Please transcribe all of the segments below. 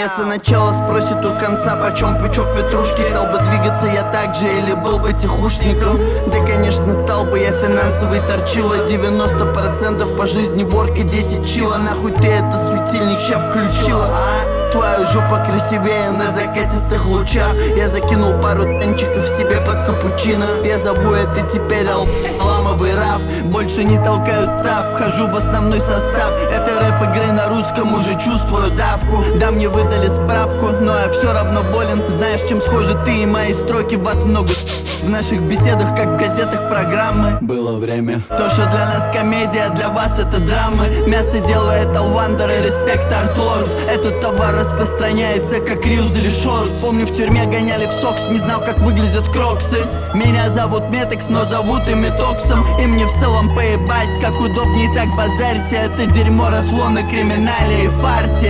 Если начало спросит у конца, почем пучок петрушки, стал бы двигаться я так же или был бы тихушником? Да, конечно, стал бы я финансовый торчила. 90% по жизни ворк и 10 чила. Нахуй ты этот светильник ща включила, а? Твоя жопа красивее на закатистых лучах. Я закинул пару танчиков себе под капучино. Я зову это теперь ламовый раф. Больше не толкаю став, вхожу в основной состав. Это рэп игры на русском, уже чувствую давку. Да, мне выдали справку, но я все равно болен. Знаешь, чем схожи ты и мои строки? Вас много в наших беседах, как в газетах программы. Было время. То, что для нас комедия, для вас это драмы. Мясо делает Алвандер и респект Артлордс. Этот товар распространяется, как рилз или шортс. Помню, в тюрьме гоняли в сокс, не знал, как выглядят кроксы. Меня зовут Метекс, но зовут и Метоксом. И мне в целом поебать, как удобнее так базарьте. Это дерьмо росло на криминале и фарте.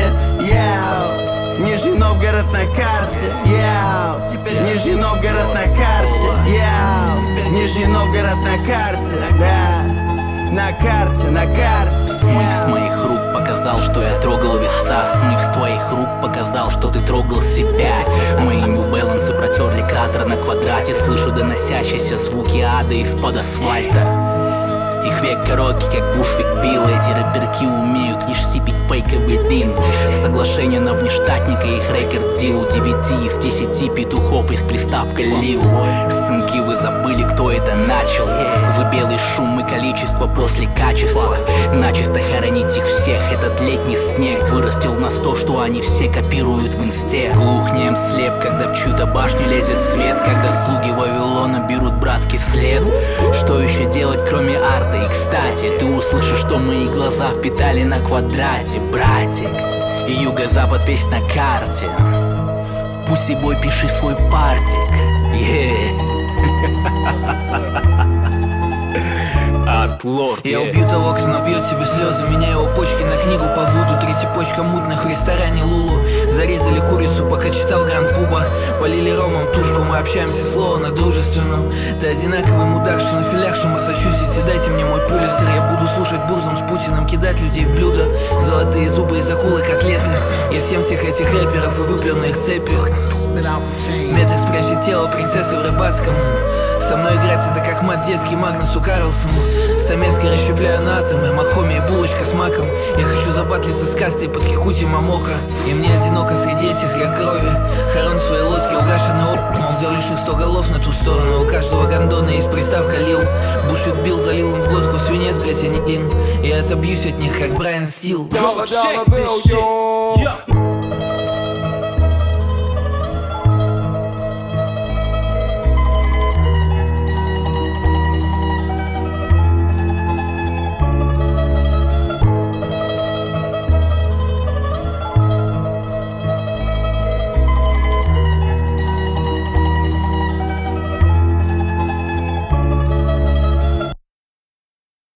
Нижний Новгород на карте, теперь Нижний Новгород на карте, теперь Нижний Новгород на карте, да, на карте, на карте. Смыв с моих рук показал, что я трогал веса. Смыв с твоих рук показал, что ты трогал себя. Мои New Balance протерли кратер на квадрате. Слышу доносящиеся звуки ада из-под асфальта. Их век короткий, как Бушвик Билл. Эти рэперки умеют лишь сипить фейковый дым. Соглашение на внештатника, их рекорд-дил. У 9 из 10 петухов и с приставкой лил. Сынки, вы забыли, кто это начал. Вы белый шум и количество после качества. Начисто хоронить их всех. Этот летний снег вырастил нас то, что они все копируют в инсте. Глухнем слеп, когда в чью-то башню лезет свет. Когда слуги Вавилона берут братский след. Что еще делать, кроме арта? И кстати, ты услышишь, что мои глаза впитали на квадрате, братик. И юго-запад весь на карте. Пусть и бой, пиши свой партик. Артлорд. Я убью того, кто набьет себе слезы. Меняю его почки на книгу по Вуду. 3 цепочка мутных в ресторане Лулу. Зарезали курицу, пока читал Гранд Пуба. Полили ромом тушу, мы общаемся словно дружественным. Ты одинаковый мудак, что на филях, что в Массачусетсе. Дайте мне мой пулицер. Я буду слушать Бурзум с Путиным, кидать людей в блюдо. Золотые зубы из акулы котлеты. Я съем всех этих рэперов и выплюну их цепью. Метр спрячет тело принцессы в рыбацком. Со мной играть это как мат детский Магнусу Карлсону. Стамеской расщепляю на атомы, Макхоми и булочка с маком. Я хочу забатлиться с кастой под Кикути Мамока. И мне одиноко среди этих рек крови. Хорон в своей лодке угашенный мол, взял лишних 100 голов на ту сторону. У каждого гондона есть приставка Лил. Бушвик Билл залил им в глотку свинец, блять, а не лин. Я отобьюсь от них, как Брайан Стил.